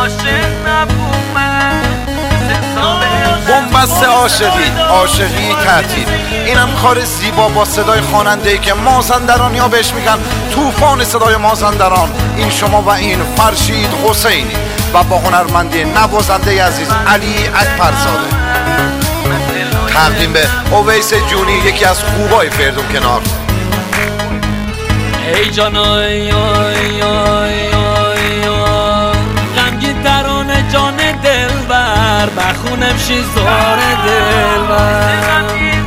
بنبست عاشقی تعطیل. اینم کار زیبا با صدای خواننده‌ای که مازندرانی ها بهش میگن طوفان صدای مازندران. این شما و این فرشید حسینی و با هنرمندی نوازنده عزیز علی اکبرزاده. تقدیم به اویس جونی، یکی از خوبای فردون کنار. ای جانای غمگین ترانه جان دلبر بخونم شیزار دلبر.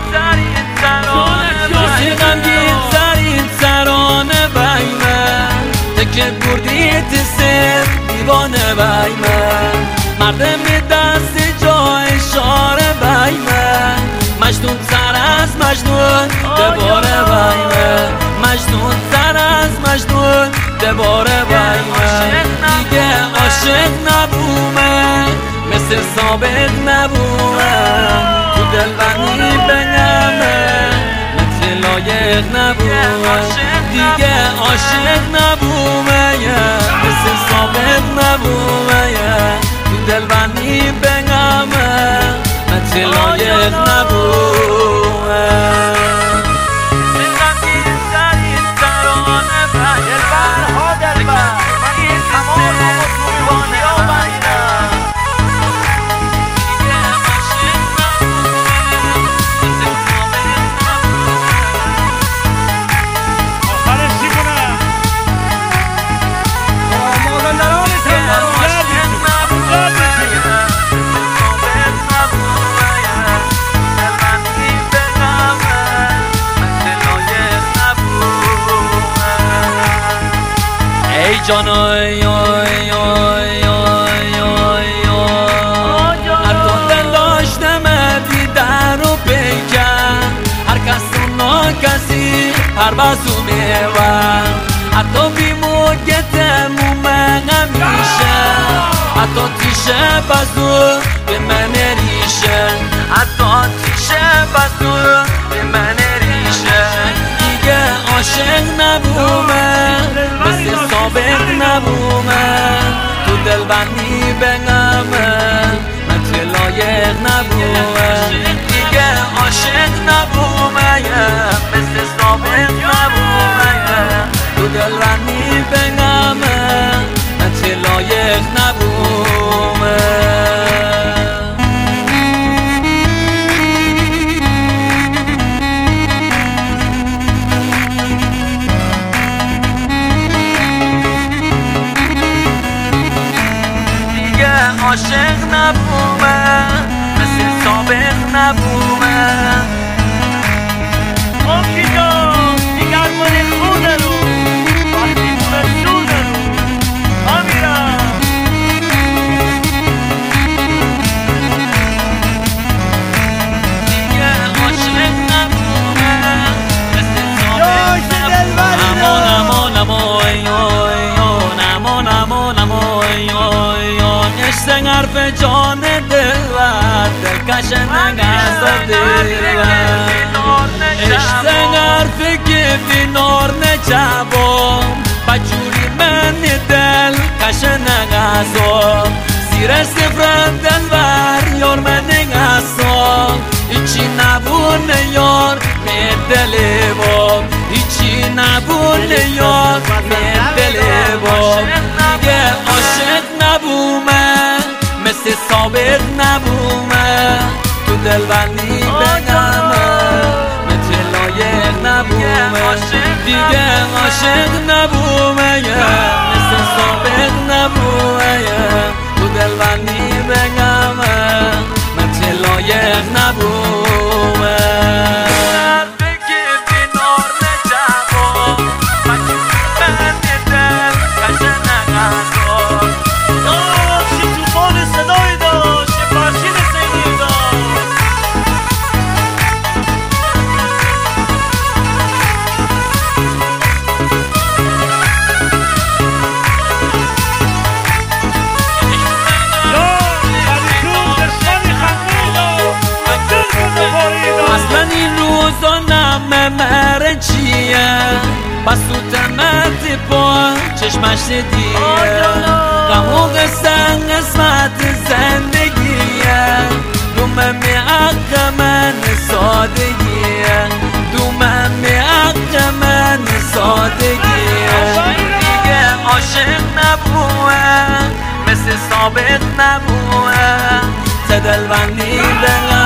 غمگین ترین ترانه بای من تکت بردی تسر دیوانه بای من. مردم دستی جای اشاره بای من. مجنون تر از مجنون دوباره بای من. مجنون تر از مجنون دوباره بای من. دیگه عاشق نبومه مثل سابق نبومه. تو دلبندی بنمه مثل لایق نبومه. دیگه عاشق نبومه مثل سابق نبومه. تو دلبندی بنمه مثل لایق نبومه. ای جانای هر تو دل داشتم دیدن و پیکن. هر کس اونا کسی هر بازو میوان. حتی بی موقع مومن میشه. حتی تیشه بازو به من ریشه. حتی تیشه بازو به من ریشه. دیگه عاشق نبومه مثل سابق نبومه. تو دلبندی بنمه مثل لایق نبومه. دیگه عاشق نبومه مثل سابق نبومه. تو دلبندی بنمه مثل لایق نبومه. عاشق نبومه مثل سابق نبومه. آکی جان دیگر من خونه رو وقتی فرشونه رو آمیرم. دیگه عاشق نبومه مثل سابق نبومه. عشق حرف جان دلبر دلکش نگذار دلبر. عشق حرف که بینار نجوام بجوری من دل کش نگذار. زیر سفر دلبر یار من نگذار. هیچی نبونه یار می دل بام. هیچی نبونه یار می دل بام. دیگه عاشق نبومه مثل سابق نبومه. تو دلبندی بنمه مثل لایق نبومه. دیگه عاشق نبومه مثل سابق نبومه. تو دلبندی بنمه مثل لایق نبومه. چیه بس تو تمت با چشمش دیه. غم و قصه قسمت زندگیه دومم حق من سادگیه دومم حق من سادگیه دیگه عاشق نبوه مثل سابق نبوه تا دلبندی